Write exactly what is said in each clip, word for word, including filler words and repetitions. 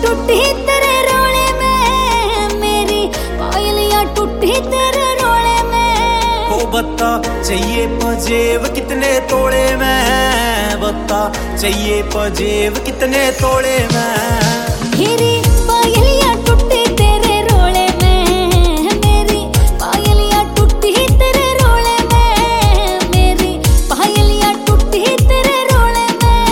टूटी तेरे रोले में, मेरी पायलियां टूटी तेरे रोले में। ओ बता चाहिए पजेब कितने तोड़े में, बता चाहिए पजेब कितने तोड़े में। मेरी पायलियां टूटी तेरे रोले में, मेरी पायलियां टूटी तेरे रोले में, मेरी पायलियां टूटी तेरे रोले में।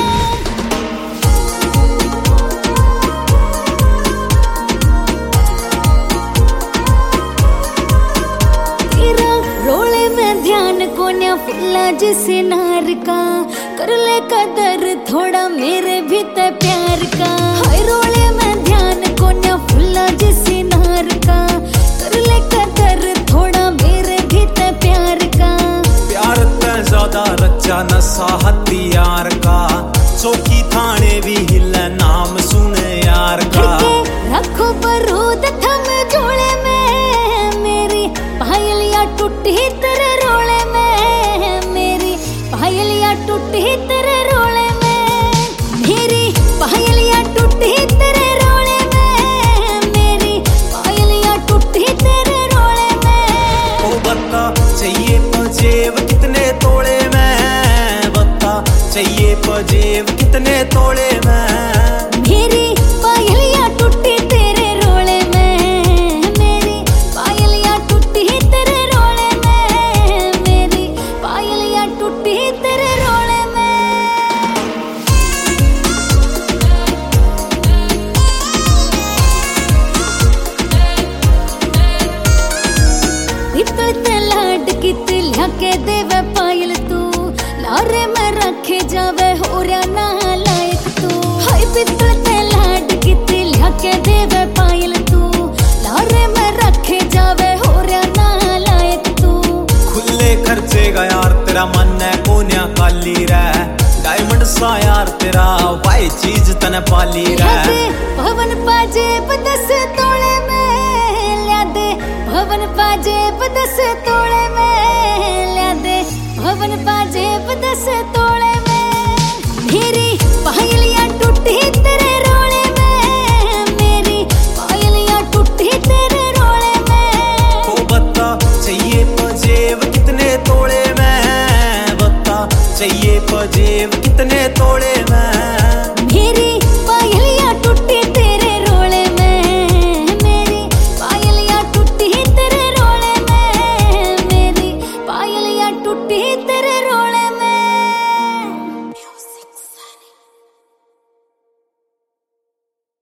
तेरा रोले में ध्यान कोन्या फुल्ला जिसे नार का, कर ले कदर थोड़ा मेरे भी ते प्यार का। हाय रोले में ध्यान कोन्या फुल्ला जिसे नार का, कर ले कदर थोड़ा मेरे भी ते प्यार का। प्यार ते ज्यादा रचा नशा हथियार का, चौकी थाने भी हिले नाम सुने यार का। रखो बरूद थम जोड़े में, मेरी पायलियां टूटी तेरे रोले में, मेरी पायलियां टूटी तेरे रोले में। मेरी पायलियां टूटी तेरे रोले में, मेरी पायलियां टूटी तेरे रोले में। ओ बता चाहिए पजेब कितने तोड़े में, बता चाहिए पजेब कितने तोड़े में। मेरी पायलियां टूटी तेरे रोले में, मेरी पायलियां टूटी तेरे रोले में, मेरी पायलियां टूटी तेरे रोले में। पितल ते लाड कित ल्याके देवे पायल तू, लारे में रखे जावे होरिया ना लायक तू। हाय पितल ते लाड कित ल्याके देवे पायल तू, लारे में रखे जावे होरिया ना लायक तू। खुले खर्चे का यार तेरा मन है कोन्या काली रे, डायमंड सा यार तेरा वाई चीज तने पाली रे। भवन पाजेब दस तोड़े में ल्या दे, भवन पाजेब दस तोड़े में ल्या दे, भवन पाजेब दस तोड़े में। मेरी पायलियां टूटी तेरे रोले में, मेरी पायलियां टूटी तेरे रोले में। ओ बता चाहिए पजेब कितने तोड़े में, बता चाहिए पजेब